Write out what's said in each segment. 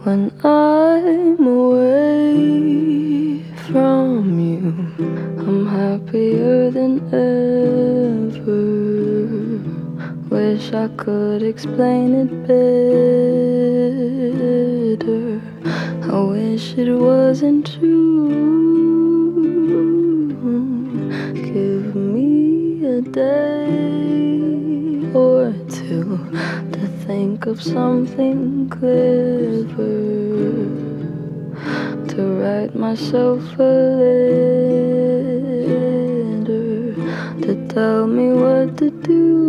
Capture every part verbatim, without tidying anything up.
when I'm away from you. I'm happier than ever. Wish I could explain it better. I wish it wasn't true. Give me a day or two to think of something clever, to write myself a letter, to tell me what to do.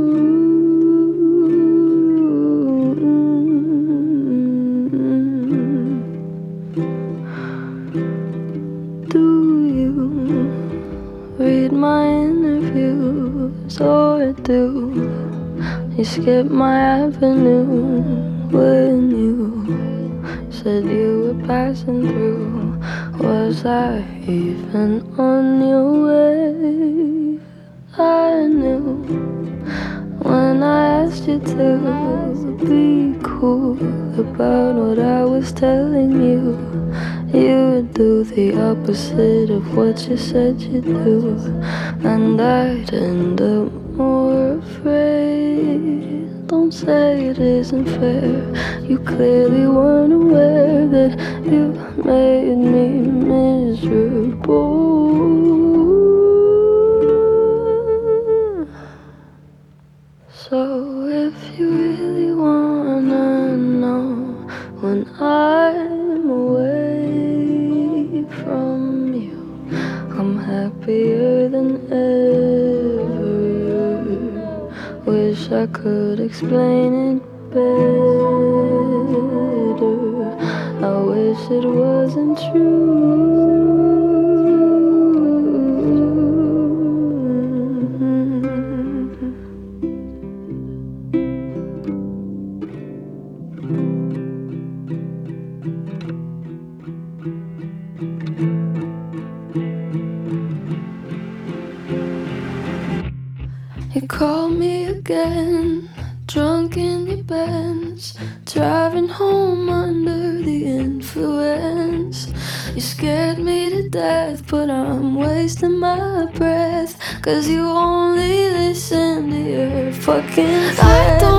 Do you read my interviews, or do you skip my avenue when you said you were passing through? Was I even on your way? I knew when I asked you to be cool about what I was telling you, you would do the opposite of what you said you'd do, and I'd end up more afraid. Don't say it isn't fair. You clearly weren't aware that you made me miserable. So if you really wanna know when I'm away from you, I'm happier than ever. Wish I could explain it better. I wish it wasn't true. You called me again, drunk in your Benz, driving home under the influence. You scared me to death, but I'm wasting my breath, 'cause you only listen to your fucking friends.